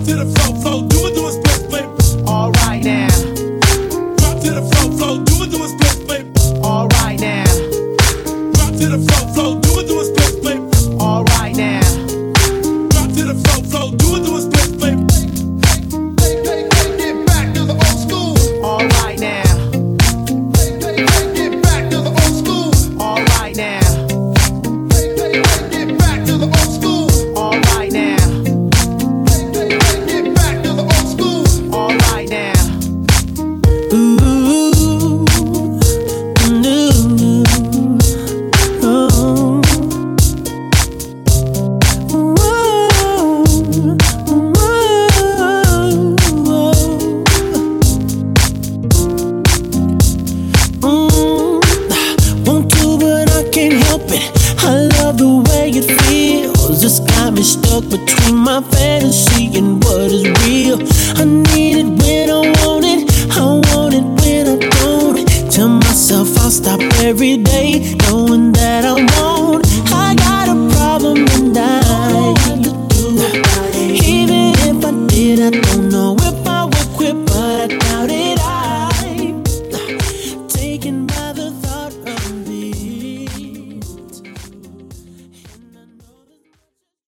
to the flow, flow, do it, do a split, split. All right now. Drop to the flow, flow, do it, do a split, split. All right now. Drop to the flow, flow, do it, do a split, split. All right now. Drop to the flow, flow, do it, do a split, split. Get back to the old school. All right now. Get back to the old school. All right now. Get back to the old school. All right now. Get back to the old school. All right now. Ooh, ooh, oh. Won't do, but I can't help it. I love the way it feels. It's got me stuck between my fantasy and what is real. I need it when I want it. I want it when I don't. Tell myself I'll stop every day. No